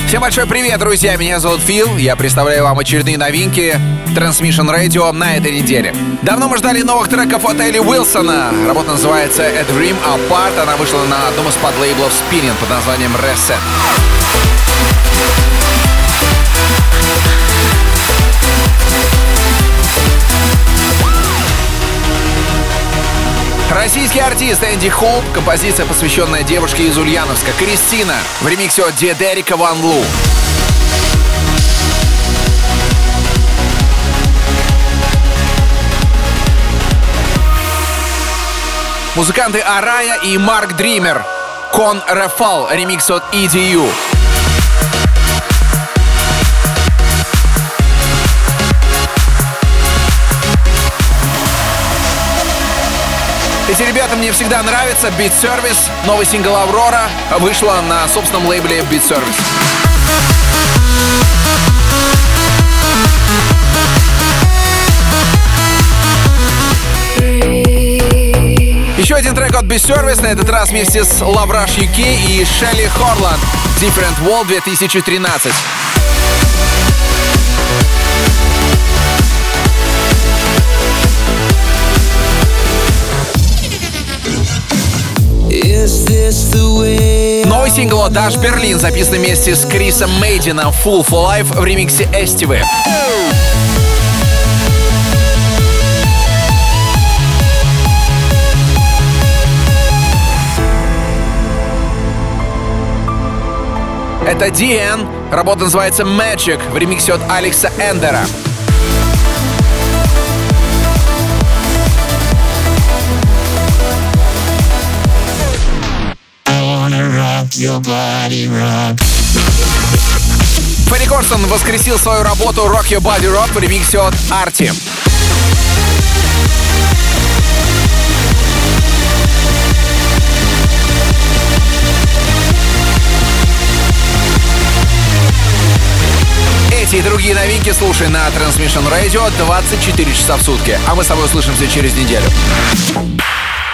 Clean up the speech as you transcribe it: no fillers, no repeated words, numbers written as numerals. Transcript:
Всем большой привет, друзья! Меня зовут Фил. Я представляю вам очередные новинки Transmission Radio на этой неделе. Давно мы ждали новых треков от Элли Уилсона. Работа называется A Dream Apart. Она вышла на одном из подлейблов Spinnin под названием Reset. Российский артист Энди Хоуп, композиция, посвященная девушке из Ульяновска, Кристина, в ремиксе от Дерека Ван Лу. Музыканты Арая и Марк Дример, Кон Рефал, ремикс от EDU. Эти ребята мне всегда нравятся. Beat Service, новый сингл Аврора, вышла на собственном лейбле Beat Service. Еще один трек от Beat Service, на этот раз вместе с Love Rush UK и Шелли Хорланд. Different World 2013. Новый сингл от Dash Berlin, записанный вместе с Крисом Мейдином, Full for Life в ремиксе Estive. Это DN, работа называется Magic в ремиксе от Алекса Эндера. Ферри Корстон воскресил свою работу Rock Your Body Rock в ремиксе от Арти. Эти и другие новинки слушай на Transmission Radio 24 часа в сутки. А мы с тобой услышимся через неделю.